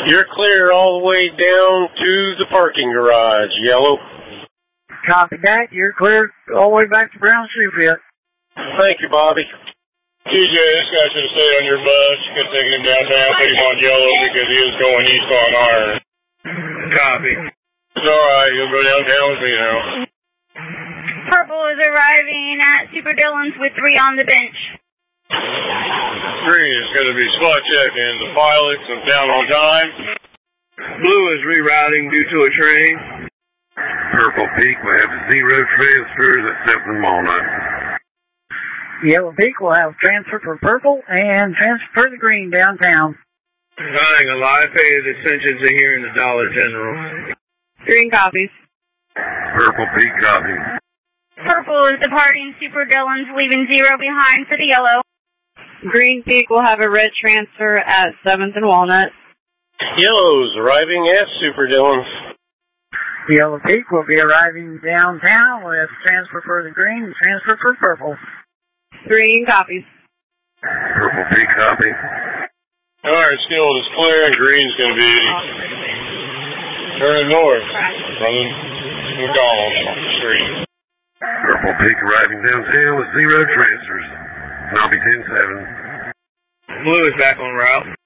You're clear all the way down to the parking garage, Yellow. Copy that. You're clear all the way back to Brown Shoe Pit. Thank you, Bobby. TJ, this guy should have stayed on your bus. You could have taken him downtown, put him on Yellow because he was going east on Iron. Copy. It's alright, you'll go downtown with me now. Purple is arriving at Super Dillon's with 3 on the bench. Green is going to be spot checking the pilots and down on time. Blue is rerouting due to a train. Purple Peak will have 0 transfers except in Walnut. Yellow Peak will have transfer for Purple and transfer for the Green downtown. I ain't gonna lie, I paid attention to here in the Dollar General. Green copies. Purple Peak copy. Purple is departing Super Dillon's, leaving 0 behind for the Yellow. Green Peak will have a red transfer at 7th and Walnut. Yellow's arriving at Super Dillon's. Yellow Peak will be arriving downtown with transfer for the Green and transfer for Purple. Green copies. Purple Peak copy. Alright, Skilled is clear and Green's going to be turning north from McDonald's Street. Purple Peak arriving downtown with 0 transfers. Copy 10-7. Blue is back on route.